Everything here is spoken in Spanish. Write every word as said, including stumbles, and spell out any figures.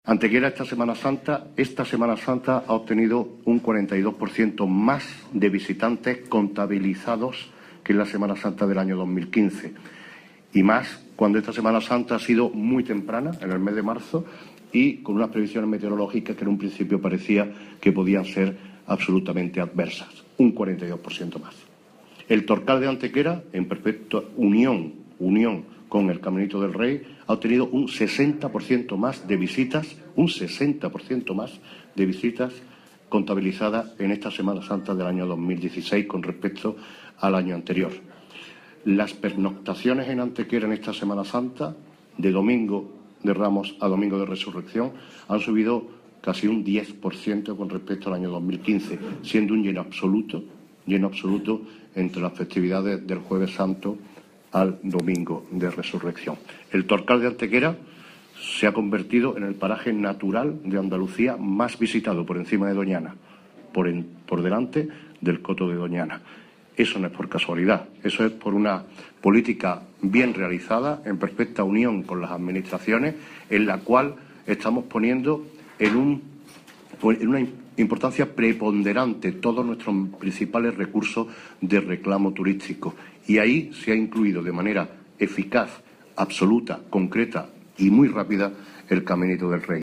Antequera esta Semana Santa, esta Semana Santa ha obtenido un cuarenta y dos por ciento más de visitantes contabilizados que en la Semana Santa del año dos mil quince. Y más cuando esta Semana Santa ha sido muy temprana, en el mes de marzo, y con unas previsiones meteorológicas que en un principio parecía que podían ser absolutamente adversas. Un cuarenta y dos por ciento más. El Torcal de Antequera, en perfecta unión, unión con el Caminito del Rey, ha obtenido un sesenta por ciento más de visitas, un sesenta por ciento más de visitas contabilizadas en esta Semana Santa del año dos mil dieciséis con respecto al año anterior. Las pernoctaciones en Antequera en esta Semana Santa, de Domingo de Ramos a Domingo de Resurrección, han subido casi un diez por ciento con respecto al año dos mil quince, siendo un lleno absoluto, lleno absoluto entre las festividades del Jueves Santo al Domingo de Resurrección. El Torcal de Antequera se ha convertido en el paraje natural de Andalucía más visitado por encima de Doñana, por, en, por delante del Coto de Doñana. Eso no es por casualidad, eso es por una política bien realizada, en perfecta unión con las administraciones, en la cual estamos poniendo en, un, en una importancia preponderante todos nuestros principales recursos de reclamo turístico. Y ahí se ha incluido de manera eficaz, absoluta, concreta y muy rápida el Caminito del Rey.